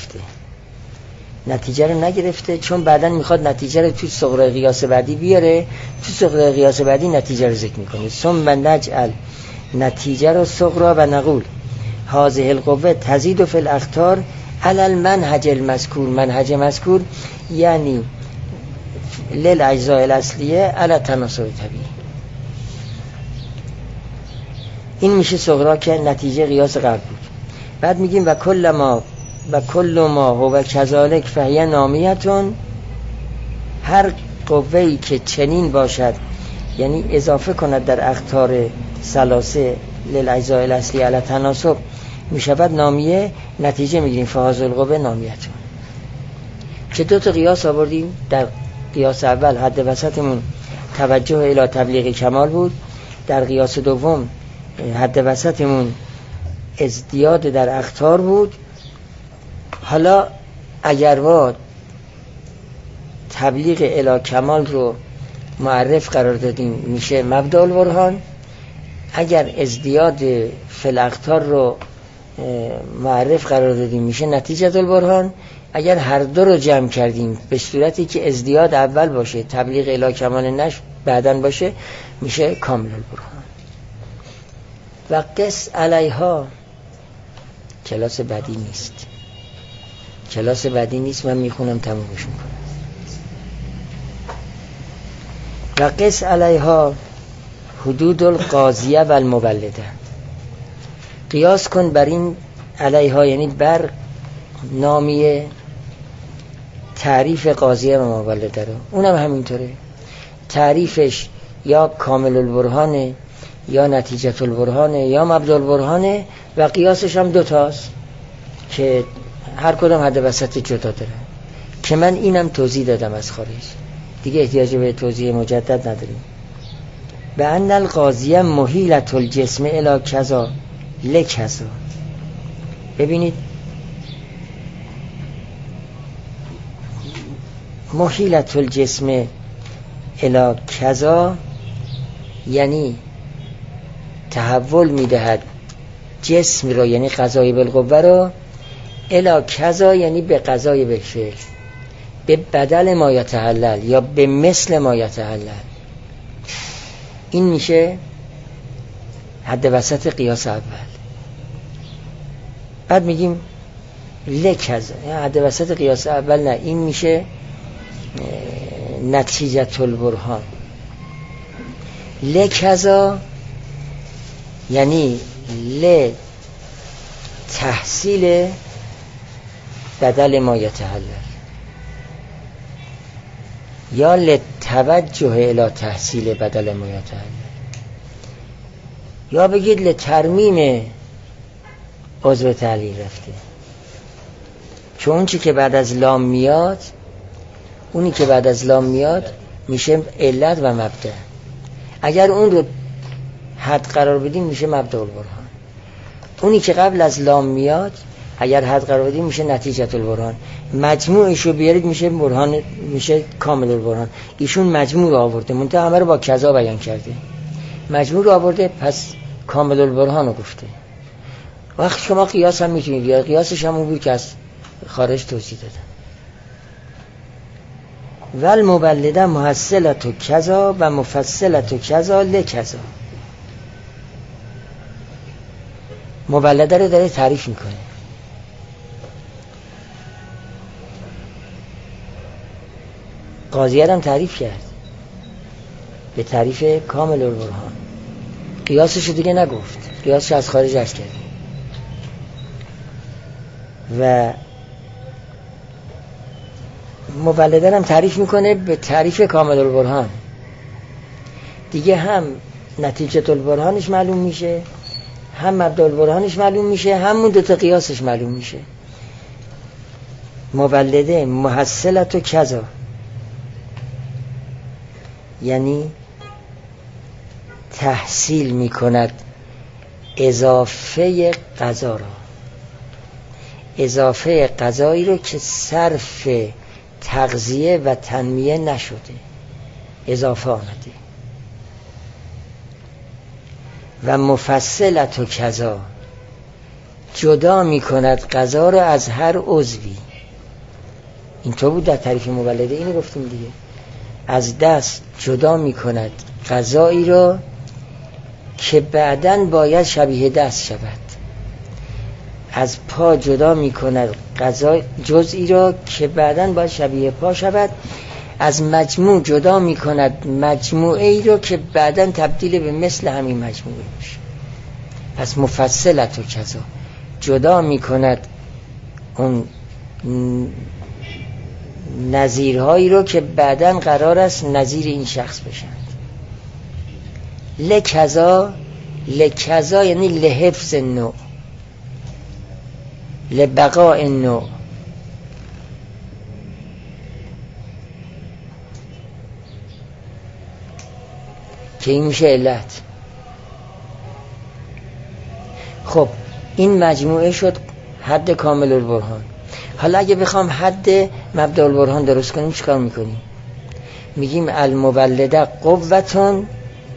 رو نگرفته چون بعداً میخواد نتیجه رو تو صغرای قیاس بعدی بیاره. تو صغرای قیاس بعدی نتیجه رو ذکر میکنه. ثم نجعل نتیجه رو صغرا و نقول هذه القوه تزید فی الاخطار علی المنهج المذکور. منهج مذکور یعنی للاجزاء الاصلیه علی تناسب طبیعی. این میشه صغرا که نتیجه قیاس قبل بود. بعد میگیم و کل ما هو کذالک فهی نامیتون. هر قوه‌ای که چنین باشد یعنی اضافه کند در اخطار ثلاثه للاجزاء الاصلیه علی تناسب میشود نامیه. نتیجه میگیریم فهذه القوه نامیتون. که دو تا قیاس آوردیم. در قیاس اول حد وسطمون توجه الی تبلیغ کمال بود. در قیاس دوم حد وسطمون ازدیاد در اخطار بود. حالا اگر ما تبلیغ الی کمال رو معرف قرار دادیم میشه مبدأ البرهان. اگر ازدیاد فی الاخطار رو معرف قرار دادیم میشه نتیجه البرهان. اگر هر دو رو جمع کردیم به صورتی که ازدیاد اول باشه تبلیغ الی کمال نش بعدن باشه میشه کامل البرهان. و قس علیها کلاس بعدی نیست من میخونم تمومش میکنم. و قس علیها حدود القاضیه و المولده. قیاس کن بر این علیها یعنی بر نامیه تعریف قاضیه و مولده رو. اونم همینطوره. تعریفش یا کامل البرهانه یا نتیجه البرهانه یا مبدأ البرهانه. و قیاسش هم دوتاست که هر کدام حد وسط جدا داره که من اینم توضیح دادم از خارج دیگه احتیاج به توضیح مجدد نداریم. به ان القاضیه محیلة الجسم الی کذا لکذا. ببینید محیلة الجسم الی کذا یعنی تحول میدهد جسم رو یعنی قضای بالقوه رو الی کذا یعنی به قضای بالفعل به بدل ما یتحلل یا به مثل ما یتحلل. این میشه حد وسط قیاس اول. بعد میگیم لکذا حد وسط قیاس اول نه این میشه نتیجه البرهان. لکذا یعنی ل تحصیل بدل ما یتحلل یا لتوجه الی تحصیل بدل ما یتحلل یا بگید لترمیم عضو تعلیل رفته. چون اونی که بعد از لام میاد میشه علت و مبدأ. اگر اون رو حد قرار بدیم میشه مبدأ البرهان. اونی که قبل از لام میاد اگر حد قرار بدیم میشه نتیجه البرهان. مجموعش رو بیارید میشه برهان، میشه کامل البرهان. ایشون مجموع رو آورده منتها همه رو با کذا بیان کرده. مجموع رو آورده پس کامل البرهان رو گفته. وقت شما قیاس هم میتونید یا قیاسش هم اون بود که از خارج توضیح دادم. ول مبلده محصلت و کذا و مفصلت و کذا لکذا. مبلده رو داره تعریف میکنه. قاضیه هم تعریف کرد به تعریف کامل البرهان. قیاسش دیگه نگفت، قیاسش از خارج عرض کرد. و مبلده هم تعریف میکنه به تعریف کامل البرهان. دیگه هم نتیجه البرهانش معلوم میشه، هم مبدأ البرهانش معلوم میشه، همون دو تا قیاسش معلوم میشه. مبلده محصلت و کذا یعنی تحصیل میکند اضافه قضا را، اضافه قضایی رو که صرف تغذیه و تنمیه نشده اضافه آمده. و مفصلت و کذا جدا می کند غذا را از هر عضوی. اینطور بود در تعریف مولده، اینو گفتیم دیگه. از دست جدا می کند غذایی را که بعداً باید شبیه دست شود. از پا جدا می کند غذا جزئی را که بعداً باید شبیه پا شود. از مجموع جدا می کند مجموعه ای را که بعداً تبدیل به مثل همین مجموعه میشه. پس مفصلت و کذا جدا می کند اون نظیرهایی رو که بعداً قرار است نظیر این شخص بشند. لکذا یعنی لحفظ النوع، لبقاء النوع. که این میشه علت. خب این مجموعه شد حد کامل البرهان. حالا اگه بخوام حد مبدأ البرهان درست کنیم چیکار میکنیم؟ میگیم المولده قوتون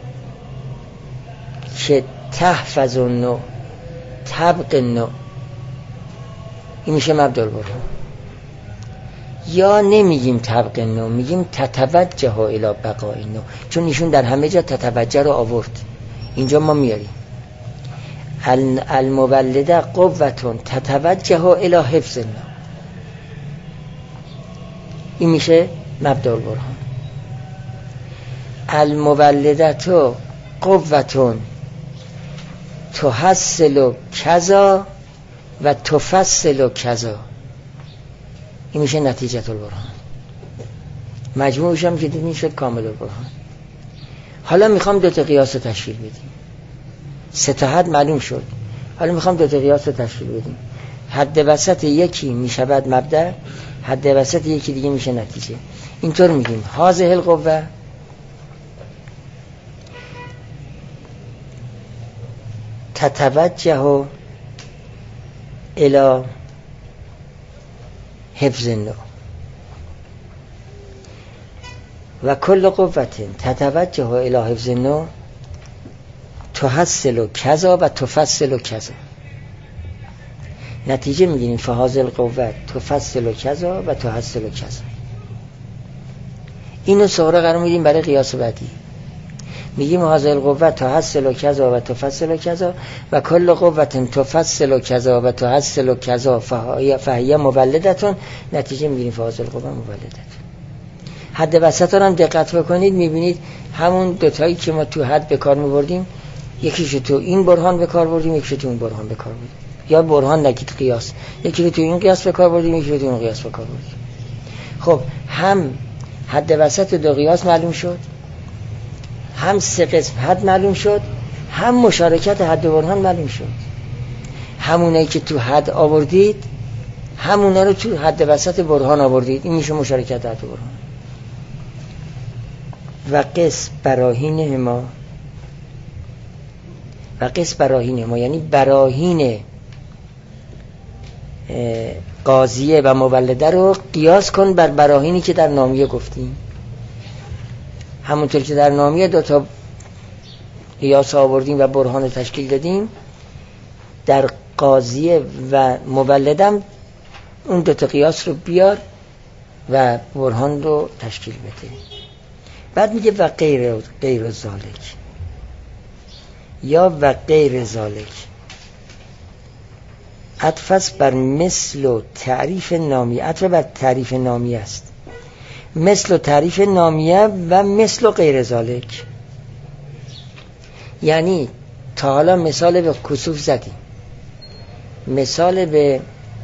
که تحفظ النوع طبق النوع. این میشه مبدأ البرهان. یا نمیگیم طبق النوع، میگیم تتوجه الی بقاء النوع، چون ایشون در همه جا تتوجه رو آورد، اینجا ما میاریم المولده قوتون تتوجه الی حفظ النوع. این میشه مبدأ البرهان. المولده تو قوتون تحصل کذا و تفصل کذا. این میشه نتیجه البرهان. مجموعش هم که دیدین شد کامل البرهان. حالا میخوام دو تا قیاس رو تشکیل بدیم. سه تا حد معلوم شد. حالا میخوام دو تا قیاس رو تشکیل بدیم. حد وسط یکی میشود مبدأ، حد وسط یکی دیگه میشه نتیجه. اینطور میگیم هذه القوه تتوجه الی حفظ النوع و کل قوت تتوجه الی حفظ النوع تحصل کذا و تفصل کذا. نتیجه میگیریم فهذه القوه تفصل کذا و تحصل کذا. اینو سوره قرار میدیم برای قیاس بعدی. میگیم هذه القوه تحصل کذا و تفصل کذا و کل قوه تفصل کذا و تحصل کذا فهیه مولدتون. نتیجه میگیریم فهذه القوه مولدتون. حد وسط رو هم دقت بکنید، میبینید همون دوتایی که ما تو حد به کار میبردیم، یکیش تو این برهان به کار بردیم، یکیش تو اون برهان به کار بردیم. یا برهان نگید قیاس، یکی تو این قیاس به کار بردیم، یکی تو اون قیاس به کار بردیم. خب هم حد وسط دو قیاس معلوم شد، هم سه قسم حد معلوم شد، هم مشارکت حد و برهان معلوم شد. همونایی که تو حد آوردید همونا رو تو حد وسط برهان آوردید. این میشه مشارکت حد و برهان. و قس براهین ما یعنی براهین قاضیه و مولده رو قیاس کن بر براهینی که در نامیه گفتیم. همونطور که در نامیه دو تا قیاس آوردیم و برهان تشکیل دادیم، در قاضیه و مولدم اون دو تا قیاس رو بیار و برهان رو تشکیل بده. بعد میگه و غیر ذالک یا و غیر ذالک. عطف بر مثل و تعریف نامیه، عطف بر تعریف نامیه است. مثل و تعریف نامیه و مثل و غیر ذالک. یعنی تا حالا مثال به کسوف زدیم، مثال به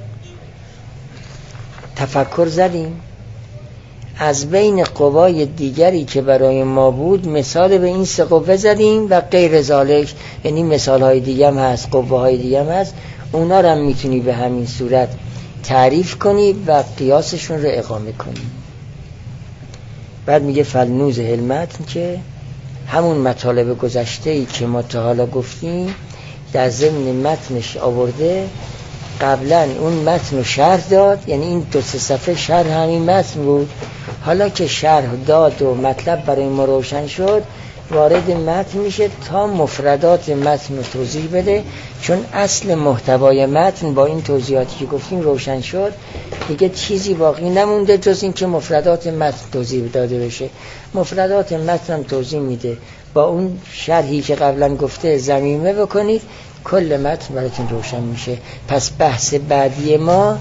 تفکر زدیم، از بین قوای دیگری که برای ما بود مثال به این سه قوه زدیم و غیر ذالک یعنی مثال های دیگه هم هست، قوه های دیگه هم هست، اونا رو هم میتونی به همین صورت تعریف کنی و قیاسشون رو اقامه کنی. بعد میگه فلنوز المتن که همون مطالب گذشته‌ای که ما تا حالا گفتیم در ضمن متنش آورده. قبلا اون متن رو شرح داد، یعنی این 2-3 صفحه شرح همین متن بود. حالا که شرح داد و مطلب برای ما روشن شد، وارد متن میشه تا مفردات متن رو توضیح بده، چون اصل محتوای متن با این توضیحاتی که گفتیم روشن شد، دیگه چیزی باقی نمونده جز این که مفردات متن توضیح داده بشه. مفردات متن هم توضیح میده، با اون شرحی که قبلا گفته ضمیمه بکنید، کل متن براتون روشن میشه. پس بحث بعدی ما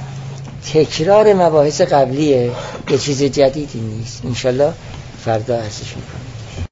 تکرار مباحث قبلیه، یه چیز جدیدی نیست. انشالله فردا عرضش میکنم.